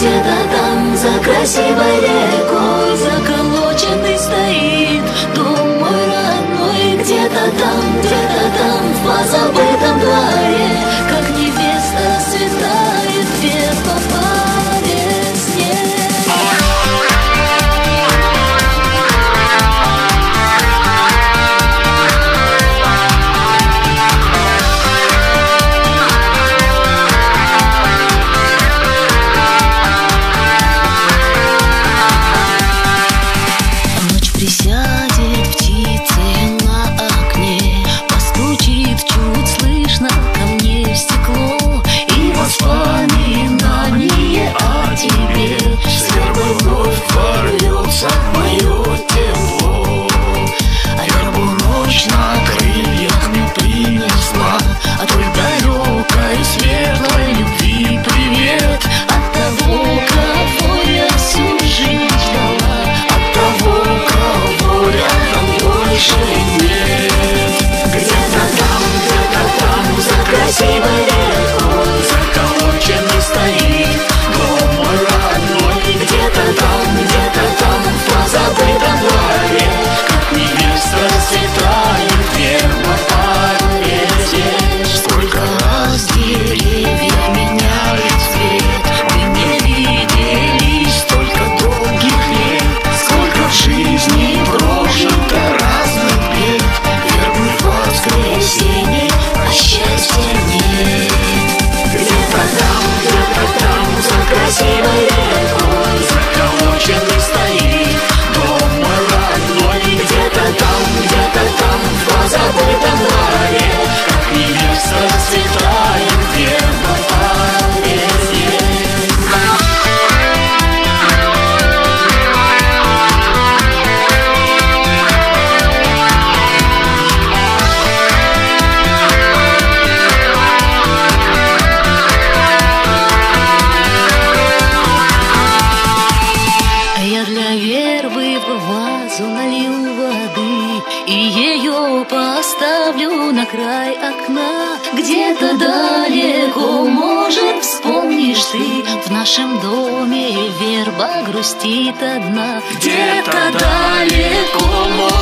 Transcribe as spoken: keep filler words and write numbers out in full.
где-то там, за красивой рекой заколоченный стоит дом мой родной. Где-то там, где-то там, в позабытом дворе, как невеста расцветает вверх по весне. Присядет птицы на окне, постучит чуть слышно ко мне в стекло, и воспоминание о тебе с вербой вновь ворвется в мое тепло. Вербу ночь на крыльях мне принесла, от той далекой светлой любви привет, от того, кого я всю жизнь ждала, от того, больше нет. Где-то там, где-то там, за красивой рекой заколоченный стоит дом мой родной. Где-то там, где-то там, в позабытом дворе, как невеста расцветает верба по весне. Сколько раз деревья меняют цвет, мы не виделись столько долгих лет. Сколько в жизни прожито разных лет, вербных воскресений, а счастья нет. Где-то там, где-то там, за красивой рекой заколоченный стоит дом мой родной. Где-то там, где-то там, в позабытом дворе, как невеста расцветает верба по весне. Я для вербы в вазу налью воды и ее поставлю на край окна. Где-то далеко, может, вспомнишь ты, в нашем доме верба грустит одна. Где-то далеко, может,